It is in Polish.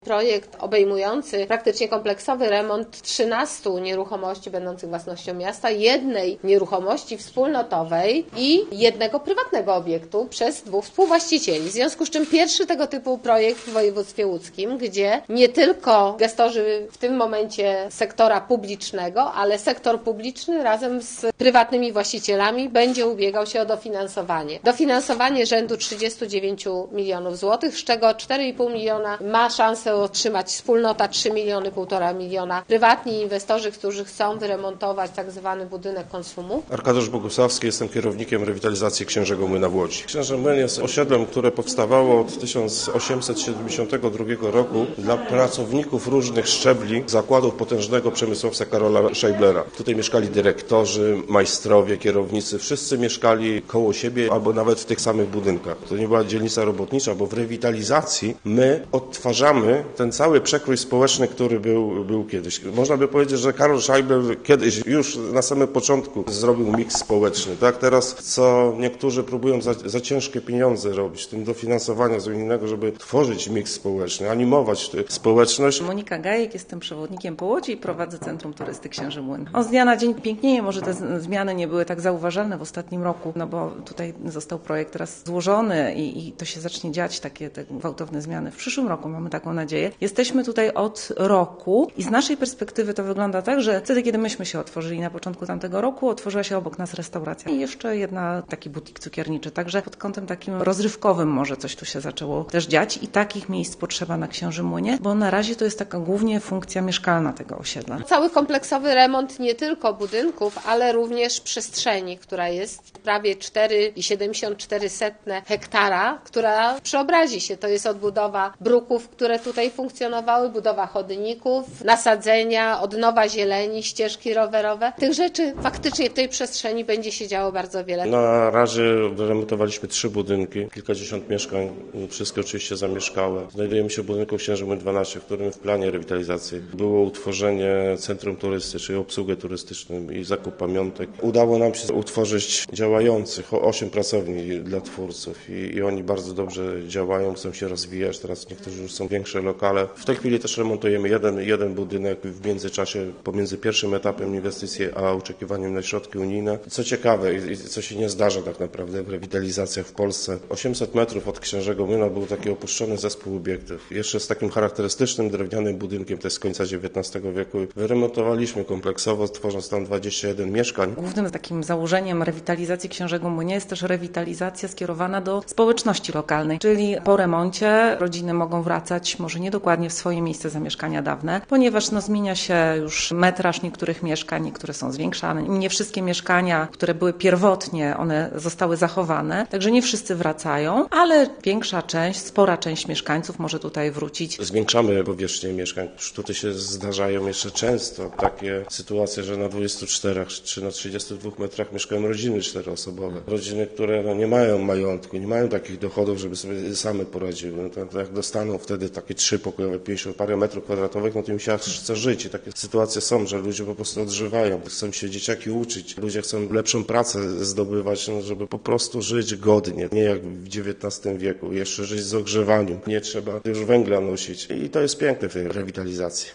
Projekt obejmujący praktycznie kompleksowy remont 13 nieruchomości będących własnością miasta, jednej nieruchomości wspólnotowej i jednego prywatnego obiektu przez 2 współwłaścicieli. W związku z czym pierwszy tego typu projekt w województwie łódzkim, gdzie nie tylko gestorzy w tym momencie sektora publicznego, ale sektor publiczny razem z prywatnymi właścicielami będzie ubiegał się o dofinansowanie. Dofinansowanie rzędu 39 milionów złotych, z czego 4,5 miliona ma szansę otrzymać wspólnota 3 miliony, 1,5 miliona, prywatni inwestorzy, którzy chcą wyremontować tak zwany budynek konsumu. Arkadiusz Bogusławski, jestem kierownikiem rewitalizacji Księżego Młyna w Łodzi. Księży Młyn jest osiedlem, które powstawało od 1872 roku dla pracowników różnych szczebli zakładów potężnego przemysłowca Karola Scheiblera. Tutaj mieszkali dyrektorzy, majstrowie, kierownicy, wszyscy mieszkali koło siebie albo nawet w tych samych budynkach. To nie była dzielnica robotnicza, bo w rewitalizacji my odtwarzamy ten cały przekrój społeczny, który był kiedyś. Można by powiedzieć, że Karol Scheibler kiedyś już na samym początku zrobił miks społeczny. Tak? Teraz co niektórzy próbują za ciężkie pieniądze robić, tym dofinansowania z innego, żeby tworzyć miks społeczny, animować tę społeczność. Monika Gajek, jestem przewodnikiem po Łodzi i prowadzę Centrum Turysty Księży Młyn. Z dnia na dzień pięknieje, może te zmiany nie były tak zauważalne w ostatnim roku, no bo tutaj został projekt teraz złożony i to się zacznie dziać, takie te gwałtowne zmiany w przyszłym roku, mamy taką nadzieję. Jesteśmy tutaj od roku i z naszej perspektywy to wygląda tak, że wtedy, kiedy myśmy się otworzyli na początku tamtego roku, otworzyła się obok nas restauracja i jeszcze jedna taki butik cukierniczy, także pod kątem takim rozrywkowym może coś tu się zaczęło też dziać i takich miejsc potrzeba na Księżym Młynie, bo na razie to jest taka głównie funkcja mieszkalna tego osiedla. Cały kompleksowy remont nie tylko ale również przestrzeni, która jest prawie 4,74 hektara, która przeobrazi się. To jest odbudowa bruków, które tutaj funkcjonowały, budowa chodników, nasadzenia, odnowa zieleni, ścieżki rowerowe. Tych rzeczy faktycznie w tej przestrzeni będzie się działo bardzo wiele. Na razie remontowaliśmy 3 budynki, kilkadziesiąt mieszkań, wszystkie oczywiście zamieszkałe. Znajdujemy się w budynku Księży Młyn 12, w którym w planie rewitalizacji było utworzenie centrum turystycznego, czyli obsługę turystyczną i zakup pamiątek. Udało nam się utworzyć działających 8 pracowni dla twórców i oni bardzo dobrze działają, chcą się rozwijać. Teraz niektórzy już są większe lokale. W tej chwili też remontujemy jeden budynek w międzyczasie pomiędzy pierwszym etapem inwestycji a oczekiwaniem na środki unijne. Co ciekawe i co się nie zdarza tak naprawdę w rewitalizacjach w Polsce, 800 metrów od Księżego Młyna był taki opuszczony zespół obiektów. Jeszcze z takim charakterystycznym drewnianym budynkiem, to jest z końca XIX wieku. Wyremontowaliśmy kompleksowo, tworząc tam 21 mieszkań. Głównym takim założeniem rewitalizacji Księżego Młynia jest też rewitalizacja skierowana do społeczności lokalnej, czyli po remoncie rodziny mogą wracać może nie dokładnie w swoje miejsce zamieszkania dawne, ponieważ zmienia się już metraż niektórych mieszkań, niektóre są zwiększane. Nie wszystkie mieszkania, które były pierwotnie, one zostały zachowane, także nie wszyscy wracają, ale większa część, spora część mieszkańców może tutaj wrócić. Zwiększamy powierzchnię mieszkań. Tutaj się zdarzają jeszcze często takie sytuacje, że na 24 czy na 32 metrach mieszkają rodziny 4-osobowe. Rodziny, które nie mają majątku, nie mają takich dochodów, żeby sobie same poradziły. To jak dostaną wtedy takie 3-pokojowe, 50 parę metrów kwadratowych, to im się chce żyć. I takie sytuacje są, że ludzie po prostu odżywają, chcą się dzieciaki uczyć, ludzie chcą lepszą pracę zdobywać, żeby po prostu żyć godnie, nie jak w XIX wieku, jeszcze żyć z ogrzewaniem, nie trzeba już węgla nosić. I to jest piękne w tej rewitalizacji.